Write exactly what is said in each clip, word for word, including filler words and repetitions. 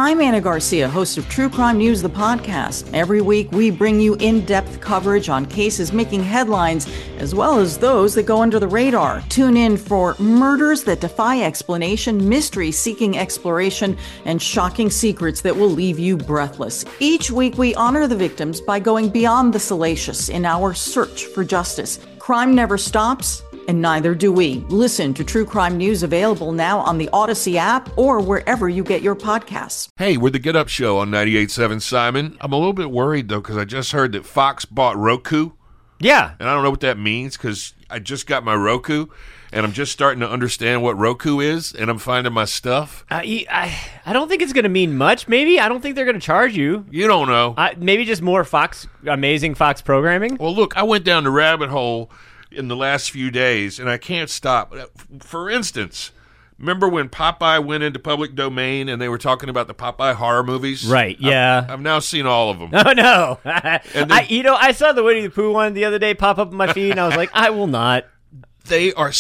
I'm Anna Garcia, host of True Crime News, the podcast. Every week, we bring you in-depth coverage on cases making headlines, as well as those that go under the radar. Tune in for murders that defy explanation, mystery seeking exploration, and shocking secrets that will leave you breathless. Each week, we honor the victims by going beyond the salacious in our search for justice. Crime never stops, and neither do we. Listen to True Crime News, available now on the Odyssey app or wherever you get your podcasts. Hey, we're the Get Up Show on ninety-eight point seven Simon. I'm a little bit worried, though, because I just heard that Fox bought Roku. Yeah. And I don't know what that means, because I just got my Roku, and I'm just starting to understand what Roku is, and I'm finding my stuff. Uh, I, I don't think it's going to mean much, maybe. I don't think they're going to charge you. You don't know. Uh, maybe just more Fox, amazing Fox programming. Well, look, I went down the rabbit hole in the last few days, and I can't stop. For instance, remember when Popeye went into public domain and they were talking about the Popeye horror movies? Right, yeah. I've, I've now seen all of them. Oh, no. And then, I, you know, I saw the Winnie the Pooh one the other day pop up on my feed, and I was like, I will not. They are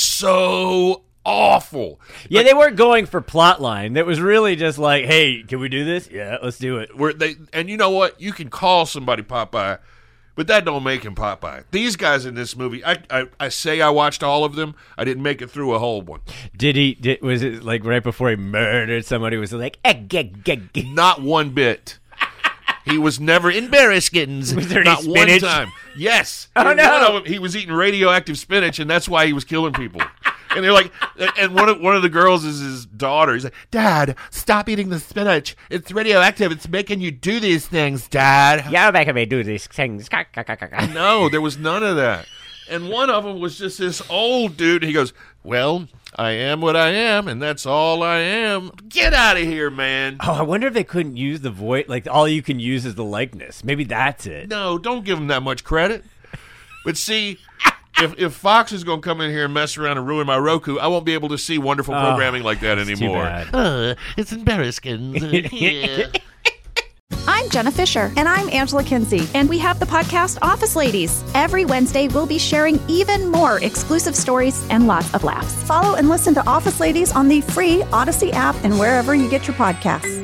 so awful. Yeah, like, they weren't going for plot line. It was really just like, hey, can we do this? Yeah, let's do it. Where they, and you know what? You can call somebody Popeye, but that don't make him Popeye. These guys in this movie, I, I I say I watched all of them. I didn't make it through a whole one. Did he? Did, was it like right before he murdered somebody? Was it like egg, egg, egg? Not one bit. He was never in Bearskins. Was there Not any one spinach? time. Yes. Oh, In no. one of them, he was eating radioactive spinach, and that's why he was killing people. And they're like, and one of one of the girls is his daughter. He's like, Dad, stop eating the spinach. It's radioactive. It's making you do these things, Dad. You're making me do these things. No, there was none of that. And one of them was just this old dude. He goes, well, I am what I am, and that's all I am. Get out of here, man. Oh, I wonder if they couldn't use the voice. Like, all you can use is the likeness. Maybe that's it. No, don't give him that much credit. But see, if if Fox is going to come in here and mess around and ruin my Roku, I won't be able to see wonderful Oh, programming like that it's anymore. too bad. Uh, it's embarrassing. Yeah. I'm Jenna Fisher. And I'm Angela Kinsey. And we have the podcast Office Ladies. Every Wednesday, we'll be sharing even more exclusive stories and lots of laughs. Follow and listen to Office Ladies on the free Odyssey app and wherever you get your podcasts.